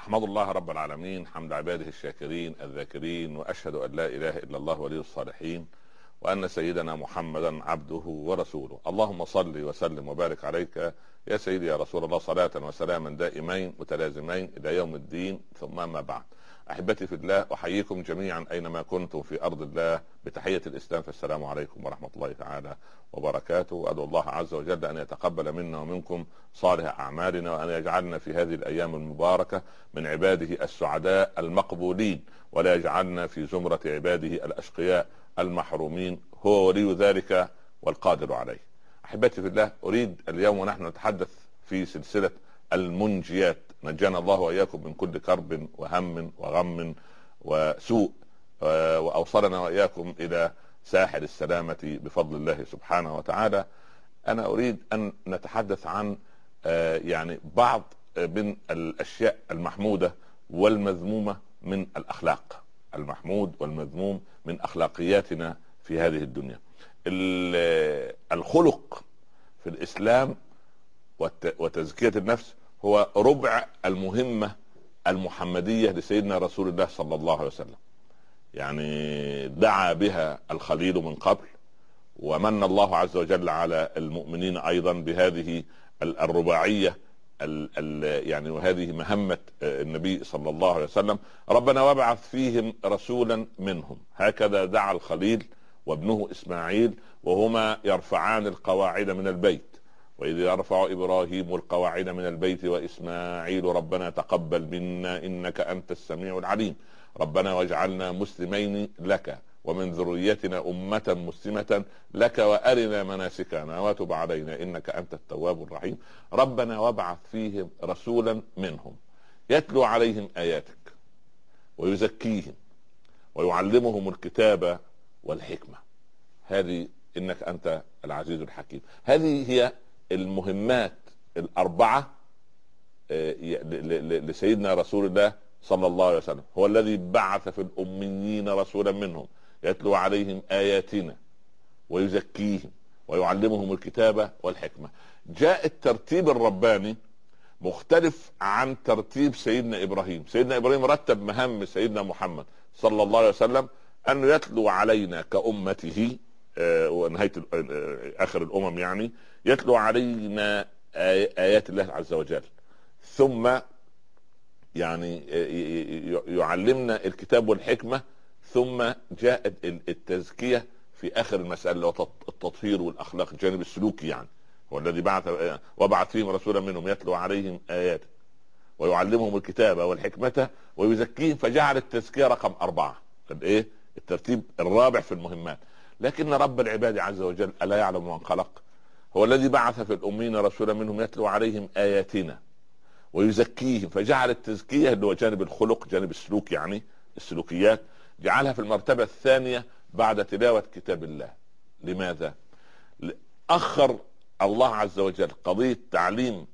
أحمد الله رب العالمين حمد عباده الشاكرين الذاكرين، وأشهد أن لا إله إلا الله ولي الصالحين، وأن سيدنا محمدا عبده ورسوله. اللهم صل وسلم وبارك عليك يا سيدي يا رسول الله، صلاة وسلاما دائمين متلازمين إلى يوم الدين، ثم ما بعد. أحبتي في الله، أحييكم جميعا أينما كنتم في أرض الله بتحية الإسلام، فالسلام عليكم ورحمة الله تعالى وبركاته. وأدعو الله عز وجل أن يتقبل منا ومنكم صالح أعمالنا، وأن يجعلنا في هذه الأيام المباركة من عباده السعداء المقبولين، ولا يجعلنا في زمرة عباده الأشقياء المحرومين، هو ولي ذلك والقادر عليه. أحبتي في الله، أريد اليوم ونحن نتحدث في سلسلة المنجيات، نجانا الله وإياكم من كل كرب وهم وغم وسوء، وأوصلنا وإياكم إلى ساحل السلامة بفضل الله سبحانه وتعالى. أنا أريد أن نتحدث عن يعني بعض من الأشياء المحمودة والمذمومة من الأخلاق، المحمود والمذموم من أخلاقياتنا في هذه الدنيا. الخلق في الإسلام وتزكية النفس هو ربع المهمة المحمدية لسيدنا رسول الله صلى الله عليه وسلم. يعني دعا بها الخليل من قبل، ومن الله عز وجل على المؤمنين أيضا بهذه الرباعية يعني، وهذه مهمة النبي صلى الله عليه وسلم. ربنا وابعث فيهم رسولا منهم، هكذا دعا الخليل وابنه إسماعيل وهما يرفعان القواعد من البيت. وإذ يرفع إبراهيم القواعد من البيت وإسماعيل ربنا تقبل منا إنك أنت السميع العليم، ربنا واجعلنا مسلمين لك ومن ذريتنا أمة مسلمة لك وأرنا مناسكنا وتب علينا إنك أنت التواب الرحيم. ربنا وابعث فيهم رسولا منهم يتلو عليهم آياتك ويزكيهم ويعلمهم الكتاب والحكمة. هذه إنك أنت العزيز الحكيم. هذه هي المهمات الأربعة لسيدنا رسول الله صلى الله عليه وسلم. هو الذي بعث في الأميين رسولا منهم يتلو عليهم آياتنا ويزكيهم ويعلمهم الكتاب والحكمة. جاء الترتيب الرباني مختلف عن ترتيب سيدنا إبراهيم. سيدنا إبراهيم رتب مهام سيدنا محمد صلى الله عليه وسلم أنه يتلو علينا كأمته، ونهاية آخر الأمم يعني، يتلو علينا آيات الله عز وجل، ثم يعني يعلمنا الكتاب والحكمة، ثم جاءت التزكية في آخر المسألة والتطهير والأخلاق، الجانب السلوكي يعني. هو الذي وبعث فيهم رسولا منهم يتلو عليهم آياته ويعلمهم الكتاب والحكمة ويزكيهم، فجعل التزكية رقم 4، الترتيب الرابع في المهمات. لكن رب العباد عز وجل ألا يعلم من خلق؟ هو الذي بعث في الأمين رسولا منهم يتلو عليهم آياتنا ويزكيهم، فجعل التزكية اللي هو جانب الخلق، جانب السلوك يعني السلوكيات، جعلها في المرتبة الثانية بعد تلاوة كتاب الله. لماذا؟ أخر الله عز وجل قضية تعليم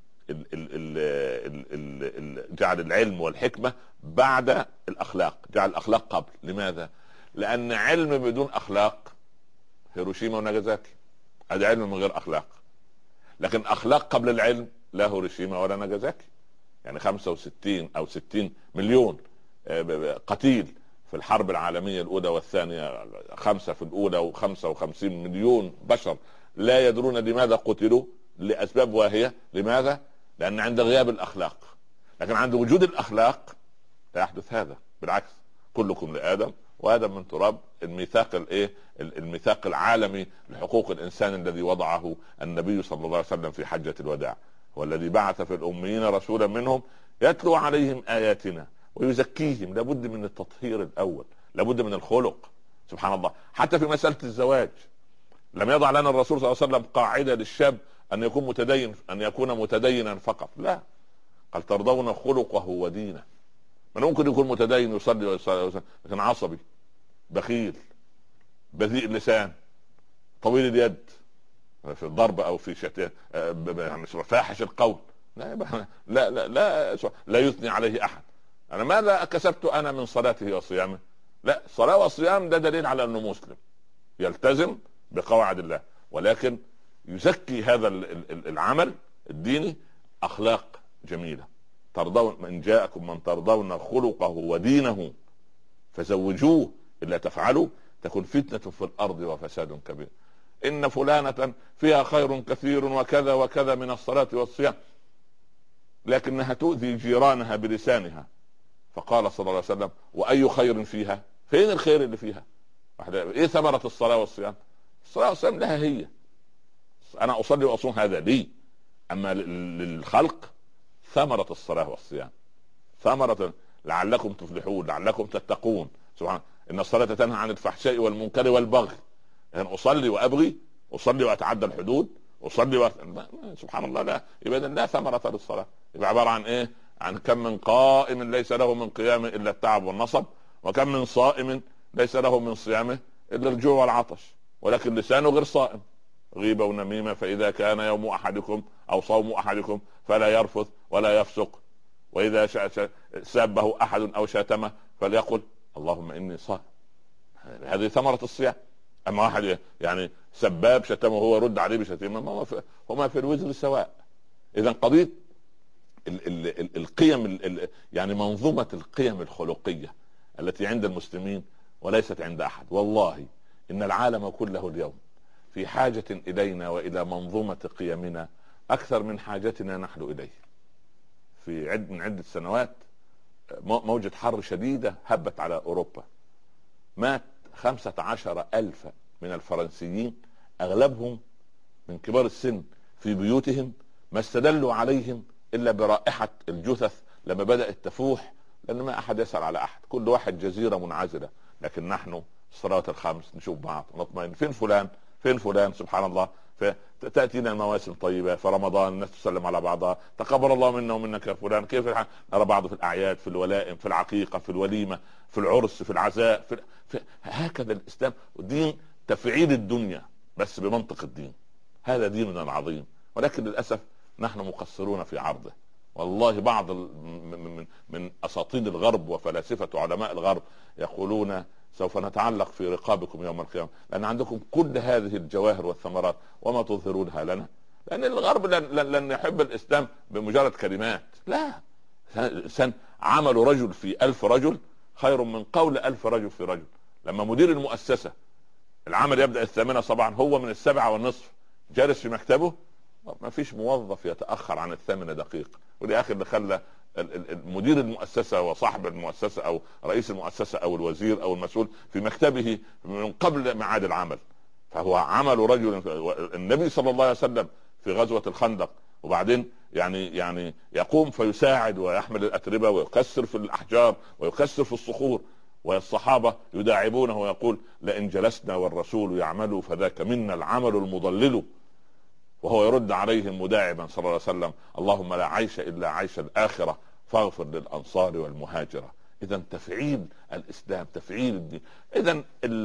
جعل العلم والحكمة بعد الأخلاق، جعل الأخلاق قبل. لماذا؟ لأن علم بدون أخلاق هيروشيما وناجازاكي، هذا علم من غير أخلاق. لكن أخلاق قبل العلم لا هيروشيما ولا ناجازاكي. يعني 65 أو 60 مليون قتيل في الحرب العالمية الأولى والثانية، 5 في الأولى و55 مليون بشر لا يدرون لماذا قتلوا، لأسباب واهية. لماذا؟ لأن عند غياب الأخلاق. لكن عند وجود الأخلاق لا يحدث هذا، بالعكس، كلكم لآدم وآدم من تراب. الميثاق الميثاق العالمي لحقوق الإنسان الذي وضعه النبي صلى الله عليه وسلم في حجة الوداع، هو الذي بعث في الأميين رسولا منهم يتلو عليهم آياتنا ويزكيهم. لابد من التطهير الأول، لابد من الخلق. سبحان الله، حتى في مسألة الزواج لم يضع لنا الرسول صلى الله عليه وسلم قاعدة للشاب أن يكون متدين، أن يكون متدينا فقط، لا، قال ترضون خلقه ودينه. من ممكن يكون متدين يصلي ويصلي لكن عصبي، بخيل، بذيء اللسان، طويل اليد في الضرب او في شتى، يعني فاحش القول، لا لا لا لا, لا يثني عليه احد. انا ماذا كسبت انا من صلاته وصيامه؟ لا، صلاة وصيام ده دليل على انه مسلم يلتزم بقواعد الله، ولكن يزكي هذا العمل الديني اخلاق جميلة، ترضون من جاءكم من ترضون خلقه ودينه فزوجوه، إلا تفعلوا تكون فتنة في الأرض وفساد كبير. إن فلانة فيها خير كثير وكذا وكذا من الصلاة والصيام، لكنها تؤذي جيرانها بلسانها. فقال صلى الله عليه وسلم: وأي خير فيها؟ فين الخير اللي فيها؟ ايه ثمرة الصلاة والصيام؟ الصلاة والصيام لها هي، أنا أصلي وأصوم هذا لي، أما للخلق ثمرة الصلاة والصيام، ثمرة لعلكم تفلحون لعلكم تتقون. سبحان، إن الصلاة تنهى عن الفحشاء والمنكر والبغي. يعني أصلي وأبغي، أصلي وأتعدى الحدود، أصلي سبحان الله، لا يبقى لا ثمرة للصلاة. يبقى عبارة عن إيه؟ عن كم من قائم ليس له من قيامه إلا التعب والنصب، وكم من صائم ليس له من صيامه إلا الجوع والعطش، ولكن لسانه غير صائم، غيبة ونميمة. فإذا كان يوم أحدكم أو صوم أحدكم فلا يرفث ولا يفسق، وإذا سابه أحد أو شاتمه فليقل اللهم إني صائم. هذه ثمرة الصيام. أما واحد يعني سباب شتمه هو رد عليه بشتيمة، هما في الوزر سواء. إذا قضية القيم، يعني منظومة القيم الخلقية التي عند المسلمين وليست عند أحد. والله إن العالم كله اليوم في حاجة إلينا وإلى منظومة قيمنا أكثر من حاجتنا نحن إليه. في من عدة سنوات موجة حر شديدة هبت على أوروبا، مات 15,000 من الفرنسيين، أغلبهم من كبار السن في بيوتهم، ما استدلوا عليهم إلا برائحة الجثث لما بدأت تفوح، لأن ما أحد يسأل على أحد، كل واحد جزيرة منعزلة. لكن نحن الصلوات الخمس نشوف بعض ونطمئن، فين فلان فين فلان، سبحان الله. فتأتينا المواسم طيبة، في رمضان الناس تسلم على بعضها، تقبل الله منا ومنك يا فلان، كيف الحال، نرى بعض في الأعياد، في الولائم، في العقيقة، في الوليمة، في العرس، في العزاء، هكذا الإسلام دين تفعيل الدنيا بس بمنطق الدين. هذا ديننا العظيم، ولكن للأسف نحن مقصرون في عرضه. والله بعض من أساطين الغرب وفلاسفة علماء الغرب يقولون سوف نتعلق في رقابكم يوم القيامة، لأن عندكم كل هذه الجواهر والثمرات وما تظهرونها لنا. لأن الغرب لن يحب الإسلام بمجرد كلمات، لا، عمل رجل في 1000 رجل خير من قول 1000 رجل في رجل. لما مدير المؤسسة العمل يبدأ 8 صباحا، هو من 7:30 جالس في مكتبه، ما فيش موظف يتأخر عن 8 دقائق. ودي آخر اللي خلى مدير المؤسسة وصاحب المؤسسة أو رئيس المؤسسة أو الوزير أو المسؤول في مكتبه من قبل ميعاد العمل. فهو عمل رجل. النبي صلى الله عليه وسلم في غزوة الخندق، وبعدين يعني يقوم فيساعد ويحمل الأتربة ويكسر في الأحجار ويكسر في الصخور، والصحابة يداعبونه ويقول لئن جلسنا والرسول يعمل فذاك منا العمل المضلل، وهو يرد عليهم مداعبا صلى الله عليه وسلم اللهم لا عيش إلا عيش الآخرة فاغفر للأنصار والمهاجرة. إذا تفعيل الإسلام، تفعيل الدين. إذا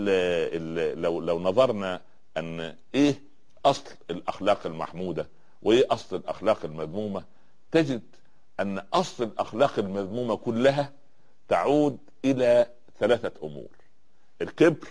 لو نظرنا أن إيه أصل الأخلاق المحمودة وإيه أصل الأخلاق المذمومة، تجد أن أصل الأخلاق المذمومة كلها تعود إلى 3 أمور: الكبر،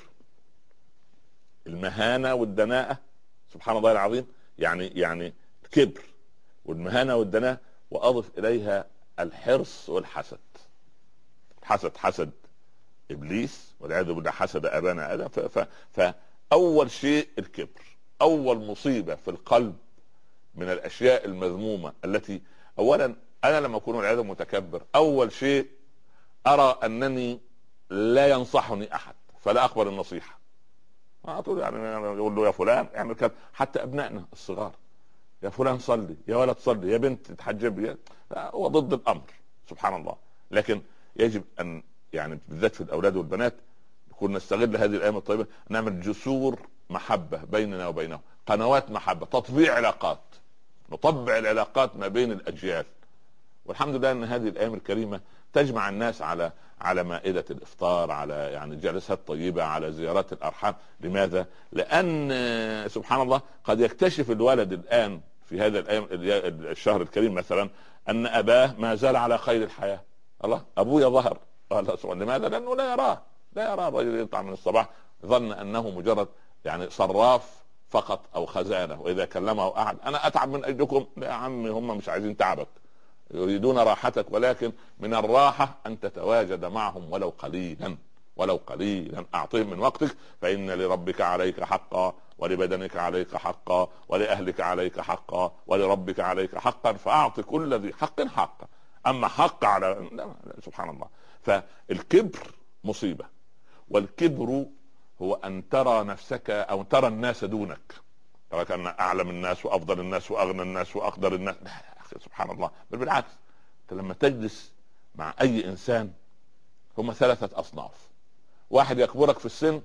المهانة والدناءة. سبحان الله العظيم، يعني الكبر والمهانة والدناءة، وأضف إليها الحرص والحسد. حسد إبليس والعياذ بالله، حسد أبانا آدم. فأول شيء الكبر، أول مصيبة في القلب من الأشياء المذمومة، التي أولا أنا لما أكون والعياذ متكبر، أول شيء أرى أنني لا ينصحني أحد فلا أقبل النصيحة. أقول يعني يقول له يا فلان اعمل كذا، حتى أبنائنا الصغار، يا فلان صلي، يا ولد صلي، يا بنت تحجب، هو ضد الأمر. سبحان الله. لكن يجب أن يعني بالذات في الأولاد والبنات نكون نستغل هذه الأيام الطيبة، نعمل جسور محبة بيننا وبينهم، قنوات محبة، تطبيع علاقات، نطبع العلاقات ما بين الأجيال. والحمد لله أن هذه الأيام الكريمة تجمع الناس على مائدة الإفطار، على يعني جلسات طيبة، على زيارات الأرحام. لماذا؟ لأن سبحان الله قد يكتشف الولد الآن في هذا الأيام الشهر الكريم مثلا أن أباه ما زال على خير الحياة. الله، أبويا ظهر. لماذا؟ لأنه لا يرى الرجل يطلع من الصباح ظن أنه مجرد يعني صراف فقط أو خزانة، وإذا كلمه أحد أنا أتعب من أجلكم، لا يا عمي هم مش عايزين تعبك، يريدون راحتك، ولكن من الراحة أن تتواجد معهم ولو قليلا، ولو قليلا. أعطهم من وقتك، فإن لربك عليك حقا، ولبدنك عليك حقا، ولأهلك عليك حقا، ولربك عليك حقا، فأعط كل ذي حق حقا. أما حق على لا، سبحان الله. فالكبر مصيبة، والكبر هو أن ترى نفسك أو ترى الناس دونك، ترى كأن أعلم الناس وأفضل الناس وأغنى الناس وأقدر الناس. لا يا أخي، سبحان الله، بل بالعكس. أنت لما تجلس مع أي إنسان هم ثلاثة أصناف: واحد يكبرك في السن،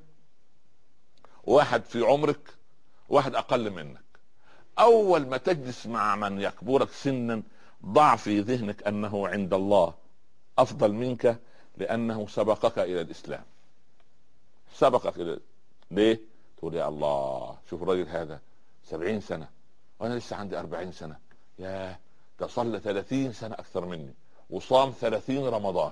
وواحد في عمرك، وواحد أقل منك. أول ما تجلس مع من يكبرك سنا ضع في ذهنك أنه عند الله أفضل منك، لأنه سبقك إلى الإسلام. سبقك إلى، ليه؟ تقول يا الله، شوف الراجل هذا 70 سنة وأنا لسه عندي 40 سنة. ياه، ده صلى 30 سنة أكثر مني، وصام 30 رمضان،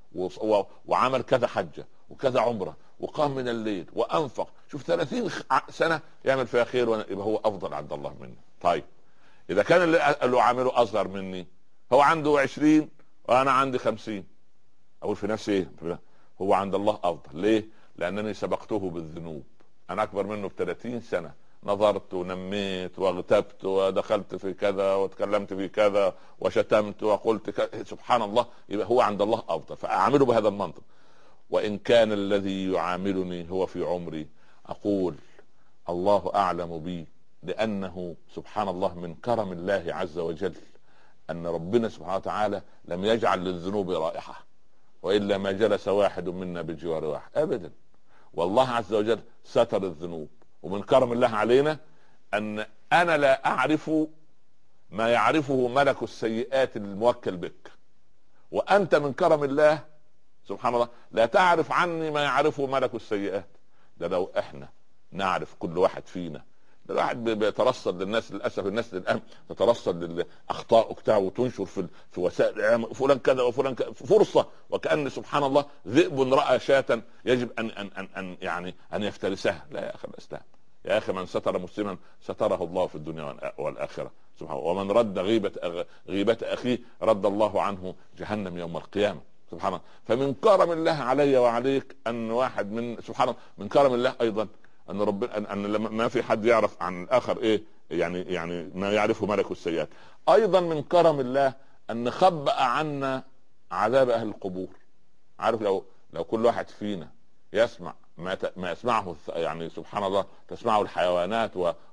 وعمل كذا حجة وكذا عمرة، وقام من الليل وأنفق. شوف 30 سنة يعمل فيها خير، يبقى هو أفضل عند الله مني. طيب إذا كان اللي عامله أصغر مني، هو عنده 20 وأنا عندي 50، أقول في نفسي إيه؟ هو عند الله أفضل. ليه؟ لأنني سبقته بالذنوب. أنا أكبر منه ب30 سنة، نظرت ونميت واغتبت ودخلت في كذا وتكلمت في كذا وشتمت وقلت كذا. سبحان الله، يبقى هو عند الله أفضل، فأعامله بهذا المنطق. وإن كان الذي يعاملني هو في عمري، أقول الله أعلم بي، لأنه سبحان الله من كرم الله عز وجل أن ربنا سبحانه وتعالى لم يجعل للذنوب رائحة، وإلا ما جلس واحد منا بجوار واحد أبدا. والله عز وجل ستر الذنوب. ومن كرم الله علينا أن أنا لا أعرف ما يعرفه ملك السيئات الموكل بك، وأنت من كرم الله سبحان الله لا تعرف عني ما يعرفه ملك السيئات. ده لو احنا نعرف كل واحد فينا، ده الواحد بيترصد للناس، للاسف الناس للامن تترصد للاخطاء بتاعه وتنشر في وسائل الاعلام، فلان كذا وفلان كذا، فرصه وكأن سبحان الله ذئب راى شاة يجب ان يعني ان يفترسها. لا يا اخي الاسلام، يا اخي من ستر مسلما ستره الله في الدنيا والاخره سبحان الله. ومن رد غيبة اخيه رد الله عنه جهنم يوم القيامه سبحان الله. فمن كرم الله علي وعليك ان واحد من سبحان الله، من كرم الله ايضا ان ربنا ان ما في حد يعرف عن الاخر ايه يعني ما يعرفه ملك السيئات. ايضا من كرم الله ان خبأ عنا عذاب اهل القبور. عارف، لو كل واحد فينا يسمع ما يسمعه يعني سبحان الله تسمعه الحيوانات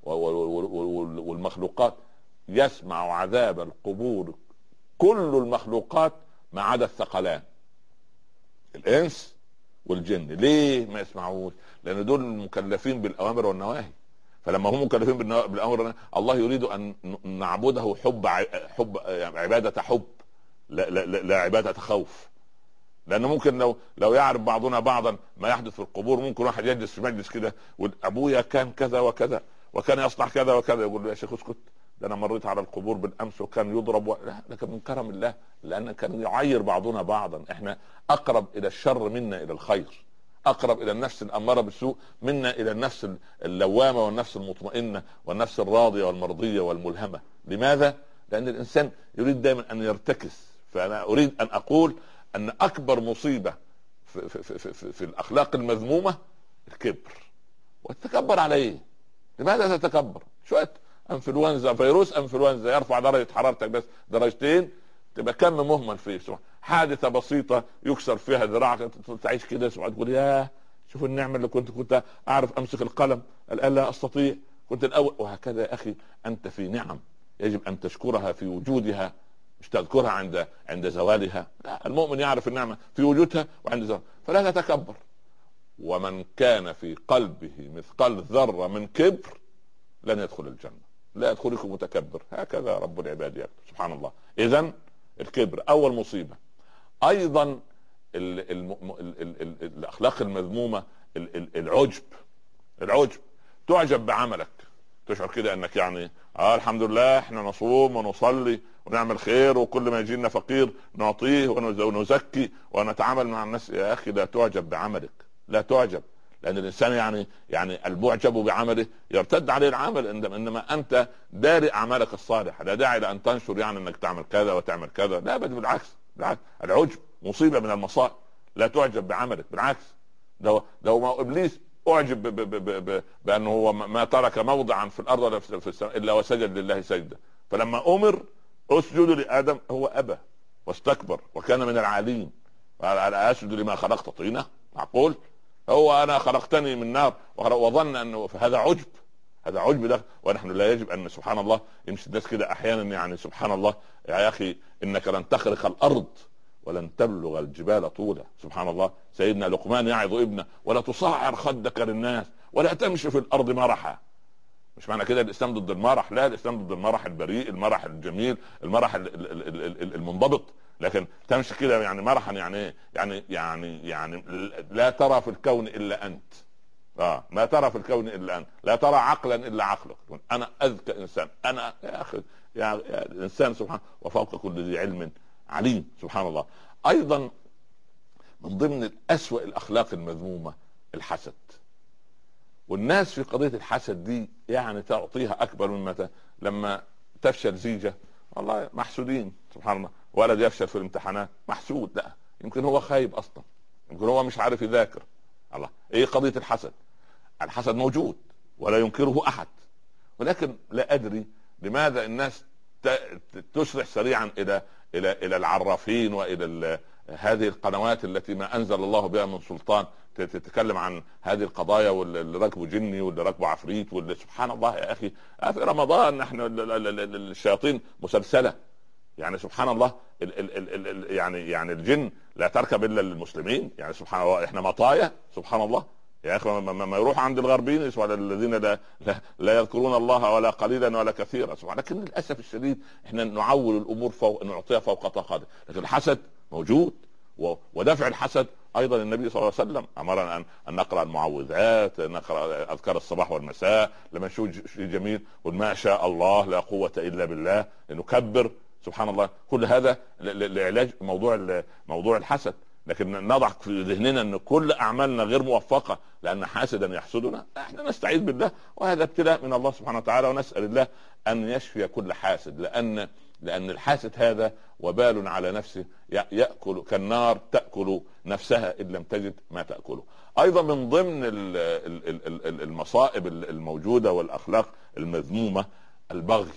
والمخلوقات، يسمع عذاب القبور كل المخلوقات ما عدا الثقلان الانس والجن. ليه ما يسمعوش؟ لان دول مكلفين بالاوامر والنواهي. فلما هم مكلفين بالامر والنواهي، الله يريد ان نعبده حب يعني عباده حب، لا عباده خوف. لانه ممكن لو يعرف بعضنا بعضا ما يحدث في القبور، ممكن واحد يجلس في مجلس كده وابويا كان كذا وكذا وكان يصنع كذا وكذا، يقول له يا شيخ اسكت، ده انا مريت على القبور بالامس وكان يضرب لا، لكن من كرم الله لان كان يعير بعضنا بعضا. احنا اقرب الى الشر منا الى الخير، اقرب الى النفس الاماره بالسوء منا الى النفس اللوامه والنفس المطمئنه والنفس الراضيه والمرضيه والملهمه. لماذا؟ لان الانسان يريد دائما ان يرتكس. فانا اريد ان اقول ان اكبر مصيبه في الاخلاق المذمومه الكبر. والتكبر على ايه؟ لماذا تتكبر؟ شويه انفلونزا، فيروس انفلونزا يرفع درجه حرارتك بس درجتين تبقى كم مهمل فيه. حادثه بسيطه يكسر فيها ذراعك تعيش كده تقول يا شوف النعمه اللي كنت اعرف امسك القلم الان لا استطيع، كنت الاول. وهكذا يا اخي انت في نعم يجب ان تشكرها في وجودها، مش تذكرها عند زوالها. لا، المؤمن يعرف النعمه في وجودها وعند زوالها، فلا تتكبر. ومن كان في قلبه مثقال ذره من كبر لن يدخل الجنه. لا يدخلكم متكبر، هكذا رب العباد يكتب سبحان الله. اذن الكبر اول مصيبه. ايضا الاخلاق المذمومه العجب. تعجب بعملك، تشعر كده انك يعني الحمد لله احنا نصوم ونصلي ونعمل خير، وكل ما يجينا فقير نعطيه ونزكي ونتعامل مع الناس. يا اخي لا تعجب بعملك، لا تعجب، لان الانسان يعني المعجب بعمله يرتد عليه العمل، انما انت داري اعمالك الصالحه، لا داعي لان تنشر يعني انك تعمل كذا وتعمل كذا، لا بل بالعكس. العجب مصيبه من المصائب، لا تعجب بعملك، بالعكس. ده هو ابليس اعجب بانه هو ما ترك موضعا في الارض ولا في السماء الا وسجد لله سجده، فلما امر اسجد لادم هو ابى واستكبر وكان من العالين. قال اسجد لما خلقت طينه؟ معقول؟ هو انا خلقتني من نار وظن انه هذا عجب. هذا عجب ده، ونحن لا يجب ان سبحان الله يمشي الناس كده احيانا يعني سبحان الله يا اخي انك لن تخرق الارض ولن تبلغ الجبال طولا. سبحان الله. سيدنا لقمان يعظ ابنه ولا تصعر خدك للناس ولا تمشي في الارض مرحا. مش معنى كده الاسلام ضد المرح، لا، الاسلام ضد المرح البريء، المرح الجميل، المرح المنضبط. لكن تمشي كده يعني مرحا يعني لا ترى في الكون الا انت. ما ترى في الكون الا انت، لا ترى عقلا الا عقلك. انا اذكى انسان، انا يا اخي يا الانسان سبحان وفوق كل ذي علم عليم. سبحان الله. ايضا من ضمن اسوأ الاخلاق المذمومه الحسد. والناس في قضيه الحسد دي يعني تعطيها اكبر من متى. لما تفشل زيجه والله محسودين. سبحان الله. ولد يفشل في الامتحانات محسود، لا يمكن هو خايب اصلا، يمكن هو مش عارف يذاكر. الله، ايه قضيه الحسد؟ الحسد موجود ولا ينكره احد، ولكن لا ادري لماذا الناس تسرع سريعا الى العرافين والى هذه القنوات التي ما انزل الله بها من سلطان تتكلم عن هذه القضايا، واللي ركبه جني واللي ركبه عفريت واللي سبحان الله يا اخي. في رمضان نحن الشياطين مسلسله يعني سبحان الله. يعني الجن لا تركب الا للمسلمين يعني سبحان الله. احنا مطايا سبحان الله يا اخي. ما يروح عند الغربيين ولا الذين لا يذكرون الله ولا قليلا ولا كثيرا سبحان. لكن للاسف الشديد احنا نعول الامور نعطيها فوق طاقتها. لكن الحسد موجود، ودفع الحسد ايضا النبي صلى الله عليه وسلم امرنا ان نقرا المعوذات، نقرا اذكار الصباح والمساء، لما نشوف شيء جميل قل ما شاء الله لا قوه الا بالله، نكبر سبحان الله. كل هذا لعلاج موضوع الحسد. لكن نضع في ذهننا ان كل اعمالنا غير موفقه لان حاسدا يحسدنا، احنا نستعيذ بالله، وهذا ابتلاء من الله سبحانه وتعالى، ونسال الله ان يشفي كل حاسد. لان الحاسد هذا وبال على نفسه، ياكل كالنار تاكل نفسها ان لم تجد ما تاكله. ايضا من ضمن المصائب الموجوده والاخلاق المذمومه البغي.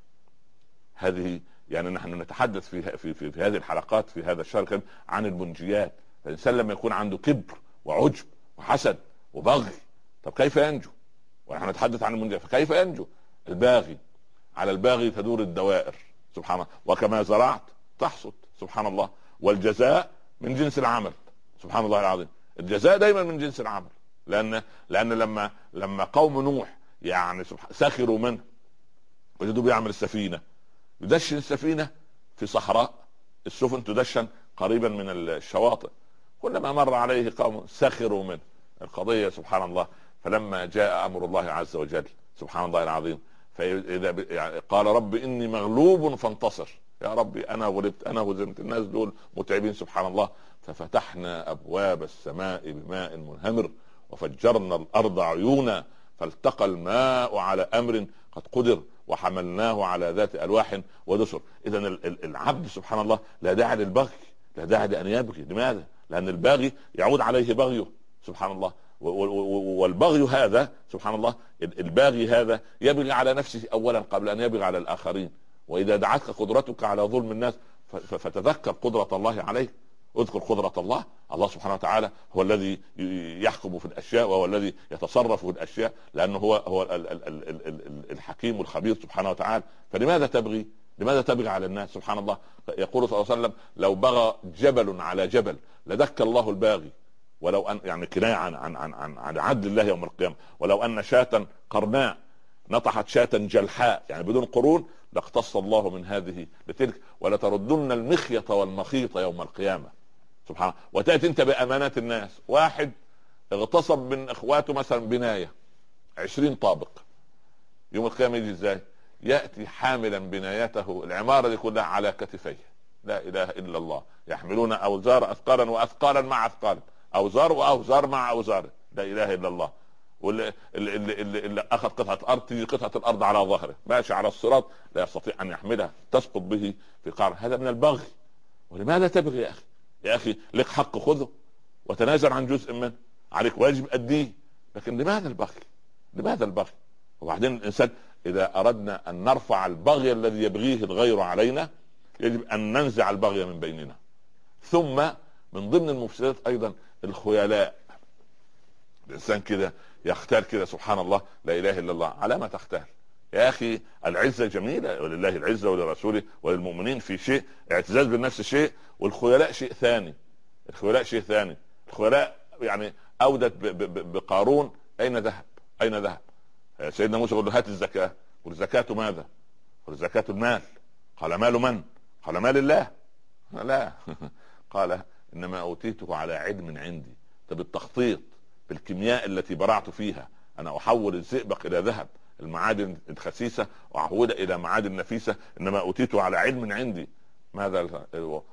هذه يعني نحن نتحدث في هذه الحلقات في هذا الشهر عن المنجيات. فالإنسان لما يكون عنده كبر وعجب وحسد وبغي، طب كيف ينجو؟ ونحن نتحدث عن المنجيات، فكيف ينجو؟ الباغي على الباغي تدور الدوائر سبحان الله. وكما زرعت تحصد سبحان الله. والجزاء من جنس العمل سبحان الله العظيم. الجزاء دايما من جنس العمل. لأن لما قوم نوح يعني سخروا منه وجدوا بيعمل السفينة، يدشن السفينة في صحراء، السفن تدشن قريبا من الشواطئ، كلما مر عليه قوم سخروا منه. القضية سبحان الله. فلما جاء أمر الله عز وجل سبحان الله العظيم، فإذا يعني قال رب إني مغلوب فانتصر. يا ربي أنا غلبت، أنا هزمت، الناس دول متعبين سبحان الله. ففتحنا أبواب السماء بماء منهمر وفجرنا الأرض عيونا فالتقى الماء على أمر قد قدر وحملناه على ذات ألواح ودسر. إذا العبد سبحان الله لا داعي للبغي، لا داعي لأن يبغي. لماذا؟ لأن الباغي يعود عليه بغيه سبحان الله. والبغي هذا سبحان الله، الباغي هذا يبغي على نفسه أولا قبل أن يبغي على الآخرين. وإذا دعتك قدرتك على ظلم الناس فتذكر قدرة الله عليك. اذكر قدرة الله. الله سبحانه وتعالى هو الذي يحكم في الاشياء وهو الذي يتصرف في الاشياء، لانه هو الحكيم الخبير سبحانه وتعالى. فلماذا تبغي؟ لماذا تبغي على الناس سبحان الله؟ يقول صلى الله عليه وسلم لو بغى جبل على جبل لدك الله الباغي. ولو ان يعني كناية عن عدل الله يوم القيامة. ولو ان شاة قرناء نطحت شاة جلحاء يعني بدون قرون لاقتص الله من هذه لتلك ولتردن المخيط والمخيط يوم القيامة سبحان. وتأتي انت بأمانات الناس. واحد اغتصب من اخواته مثلا بناية 20 طابق، يوم القيامة يجي ازاي؟ يأتي حاملا بنايته العمارة دي كلها على كتفيه. لا اله الا الله. يحملون اوزار اثقالا واثقالا مع اثقال، اوزار واوزار مع اوزار. لا اله الا الله. واللي اخذ قطعه ارض تيجي قطعه الارض على ظهره ماشي على الصراط لا يستطيع ان يحملها تسقط به في قعر. هذا من البغي. ولماذا تبغي يا اخي؟ يا اخي لك حق خذه وتنازل عن جزء منه، عليك واجب اديه، لكن لماذا البغي؟ لماذا البغي؟ وبعدين الانسان اذا اردنا ان نرفع البغي الذي يبغيه الغير علينا يجب ان ننزع البغي من بيننا. ثم من ضمن المفسدات ايضا الخيلاء. الانسان كده يختال كده سبحان الله لا اله الا الله. على ما تختال يا اخي؟ العزه جميله ولله العزه ولرسوله وللمؤمنين في شيء، اعتزاز بالنفس شيء، والخيلاء شيء ثاني. الخيلاء شيء ثاني. الخيلاء يعني اودت بقارون اين ذهب؟ اين ذهب؟ سيدنا موسى يقول له هات الزكاه. والزكاه ماذا؟ والزكاه المال. قال مال من؟ قال مال الله. لا قال انما اوتيته على علم عندي. طب التخطيط بالكيمياء التي برعت فيها، انا احول الزئبق الى ذهب، المعادن الخسيسه واحولها الى معادن نفيسه، انما اوتيته على علم عندي. ماذا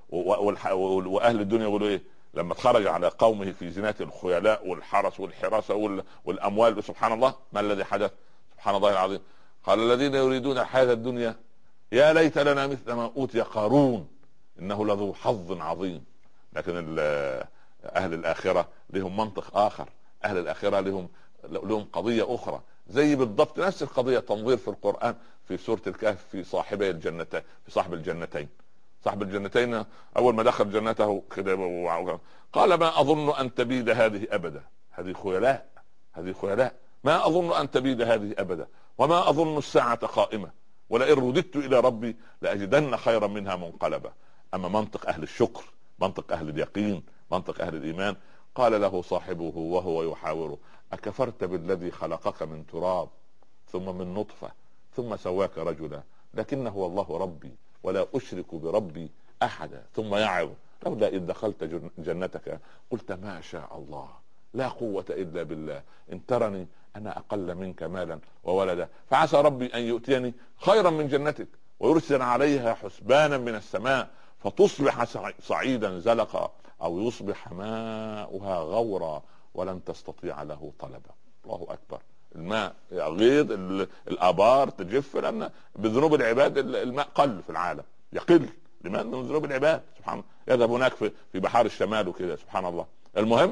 واهل الدنيا يقولوا ايه لما خرج على قومه في زنات الخيلاء والحرس والحراسه والاموال؟ سبحان الله ما الذي حدث؟ سبحان الله العظيم. قال الذين يريدون الحياه الدنيا يا ليت لنا مثل ما اوتي قارون انه لذو حظ عظيم. لكن اهل الاخره لهم منطق اخر. اهل الاخره لهم قضيه اخرى. زي بالضبط نفس القضيه تنظير في القران في سوره الكهف في صاحبي الجنتين، في صاحب الجنتين. صاحب الجنتين اول ما دخل جنته كده قال ما اظن ان تبيد هذه ابدا. هذه خيلاء. هذه خيلاء. ما اظن ان تبيد هذه ابدا وما اظن الساعه قائمه ولئن رددت الى ربي لاجدن خيرا منها منقلبا. اما منطق اهل الشكر، منطق اهل اليقين، منطق اهل الايمان، قال له صاحبه وهو يحاوره اكفرت بالذي خلقك من تراب ثم من نطفه ثم سواك رجلا لكن هو الله ربي ولا اشرك بربي احدا. ثم يعظ لولا اذ دخلت جنتك قلت ما شاء الله لا قوة الا بالله ان ترني انا اقل منك مالا وولدا فعسى ربي ان يؤتيني خيرا من جنتك ويرسل عليها حسبانا من السماء فتصبح صعيدا زلقا او يصبح ماؤها غورا ولن تستطيع له طلبا. الله اكبر. الماء يغيض، الابار تجف، لان بذنوب العباد الماء قل في العالم، يقل. لماذا؟ من ذنوب العباد. سبحان الله. يذهب هناك في بحار الشمال وكذا. سبحان الله. المهم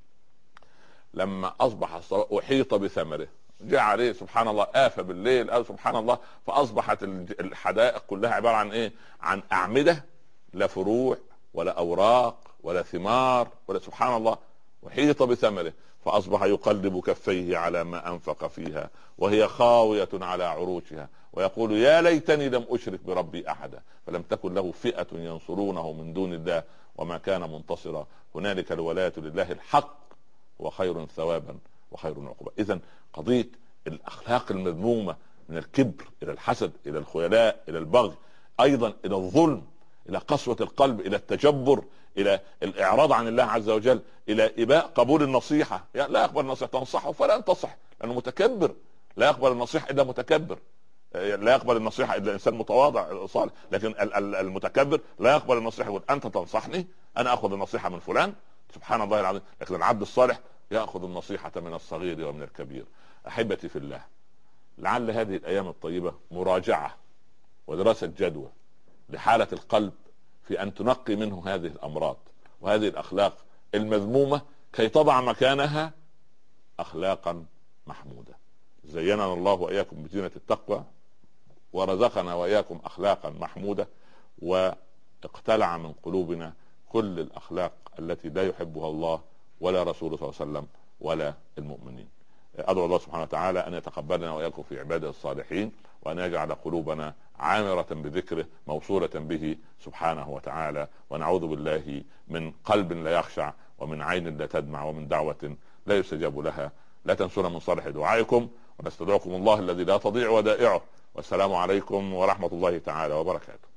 لما اصبح احيط بثمره جاء عليه سبحان الله آفة بالليل او سبحان الله فاصبحت الحدائق كلها عباره عن ايه؟ عن اعمده لا فروع ولا اوراق ولا ثمار ولا سبحان الله. وحيط بثمره فاصبح يقلب كفيه على ما انفق فيها وهي خاويه على عروشها ويقول يا ليتني لم اشرك بربي احدا فلم تكن له فئه ينصرونه من دون الله وما كان منتصرا هنالك الولاية لله الحق وخير ثوابا وخير عقبا. اذا قضيه الاخلاق المذمومه من الكبر الى الحسد الى الخيلاء الى البغي، ايضا الى الظلم، الى قسوه القلب، الى التجبر، الى الاعراض عن الله عز وجل، الى اباء قبول النصيحه. يعني لا يقبل النصيحه، تنصحه فلا تصح لانه متكبر. لا يقبل النصيحه الا متكبر. لا يقبل النصيحه الا انسان متواضع صالح. لكن المتكبر لا يقبل النصيحه، يقول انت تنصحني انا اخذ النصيحه من فلان. سبحان الله العظيم. لكن العبد الصالح ياخذ النصيحه من الصغير ومن الكبير. احبتي في الله، لعل هذه الايام الطيبه مراجعه ودراسه جدوى لحاله القلب في ان تنقي منه هذه الامراض وهذه الاخلاق المذمومه كي تضع مكانها اخلاقا محموده. زيننا الله واياكم بزينه التقوى ورزقنا واياكم اخلاقا محموده واقتلع من قلوبنا كل الاخلاق التي لا يحبها الله ولا رسوله صلى الله عليه وسلم ولا المؤمنين. ادعو الله سبحانه وتعالى ان يتقبلنا واياكم في عباده الصالحين وان يجعل قلوبنا عامره بذكره موصوله به سبحانه وتعالى، ونعوذ بالله من قلب لا يخشع ومن عين لا تدمع ومن دعوه لا يستجاب لها. لا تنسونا من صالح دعائكم ونستدعوكم الله الذي لا تضيع ودائعه. والسلام عليكم ورحمه الله تعالى وبركاته.